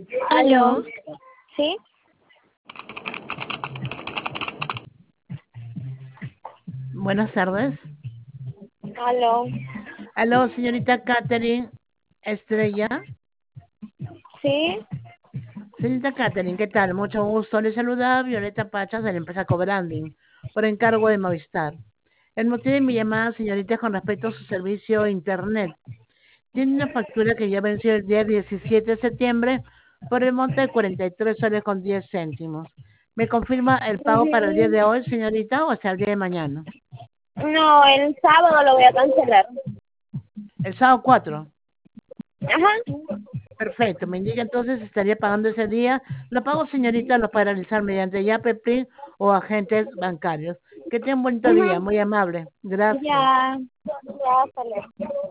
Aló. Aló, ¿Sí? Buenas tardes. Aló. Aló, señorita Catherine Estrella. ¿Sí? Señorita Catherine, ¿qué tal? Mucho gusto. Le saluda Violeta Pachas de la empresa Cobranding, por encargo de Movistar. El motivo de mi llamada, señorita, es con respecto a su servicio de Internet. Tiene una factura que ya venció el día 17 de septiembre por el monte de 43 soles con 10 céntimos. ¿Me confirma el pago para el día Ujú. de hoy, señorita, o hasta el día de mañana? No, el sábado lo voy a cancelar. El sábado 4. Ajá. Perfecto, me indica entonces si estaría pagando ese día. Lo pago, señorita, lo puede realizar mediante YAPP o agentes bancarios. Que tenga un bonito día, Ajá. muy amable. Gracias. Ya. Ya, hasta luego.